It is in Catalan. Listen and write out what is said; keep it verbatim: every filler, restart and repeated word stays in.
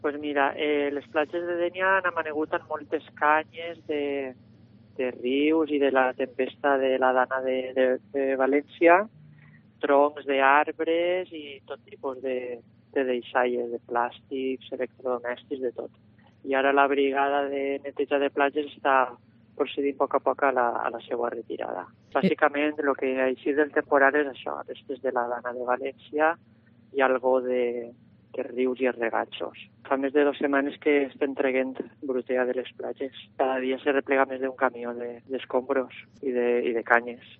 Pues mira, eh, les platges de Dénia han amanegut amb moltes canyes de, de rius i de la tempesta de la Dana de, de, de València, troncs d'arbres i tot tipus de, de deixalles, de plàstics, electrodomèstics, de tot. I ara la brigada de neteja de platges està procedint a poc a poc a la, a la seva retirada. Bàsicament, el que ha eixit del temporal és això, restes de la Dana de València i algo de, de rius i regatxos. Fa més de dues setmanes que estem traient brutea de les platges. Cada dia se replega més d'un camió d'escombros de, i, de, i de canyes.